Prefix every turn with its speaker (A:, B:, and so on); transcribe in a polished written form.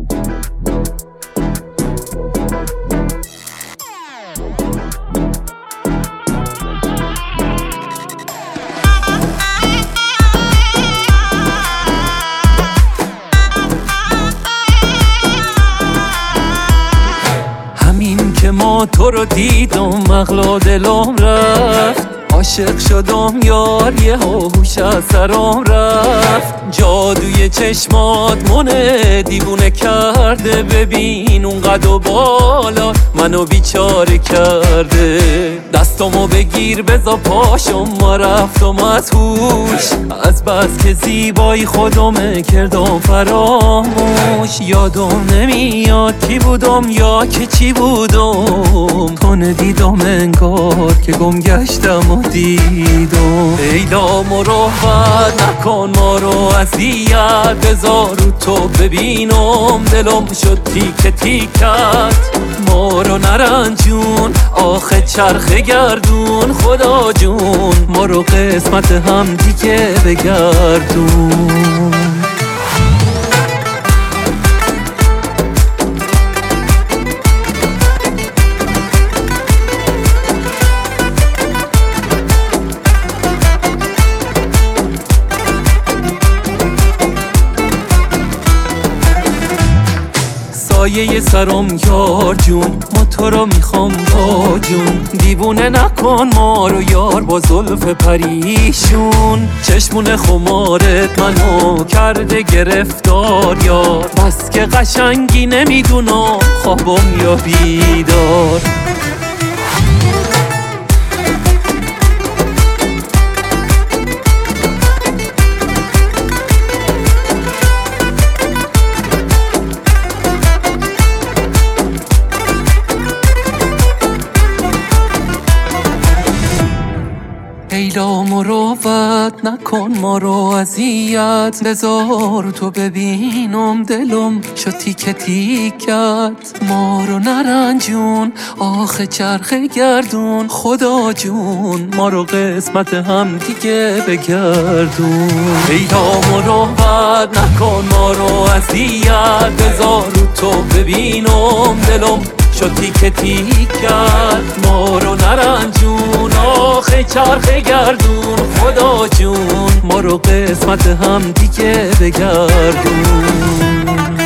A: که ما تو رو دیدم عقل دلم رفت، عاشق شدم یار یه هوش از سرم رفت. جادوی چشمات منه دیوونه کرده، ببین اون قد و بالا منو بیچاره کرده. دستامو بگیر بزا پاشم ما رفتم از هوش، از بس که زیبایی خودمه کردم فراموش. یادم نمیاد کی بودم یا که چی بودم، تو ندیدم انگار که گم گشتم و دیدم. لیلا مروت نکن ما رو اذیت، بذار رو تو ببینم دلم شد تیکه تیکت. ما رو نرنجون آخه چرخ گردون، خدا جون ما رو قسمت هم دیگه بگردون. سایه سرم یار جون، ما تو رو میخوام با جون. دیوونه نکن ما رو یار با زلف پریشون، چشمون خمارت منو کرده گرفتار یار. بس که قشنگی نمیدونم خوابم یا بیدار. لیلا مروت نکن ما رو اذیت، بذار تو ببینم دلم شد تیکه تیکت. ما رو نرنجون آخه چرخ گردون، خدا جون ما رو قسمت هم دیگه بگردون. لیلا مروت نکن ما رو اذیت، بذار تو ببینم دلم شد تیکه تیکت. ما رو نرنجون آخه چرخ گردون، خدا جون ما رو قسمت هم دیگه بگردون.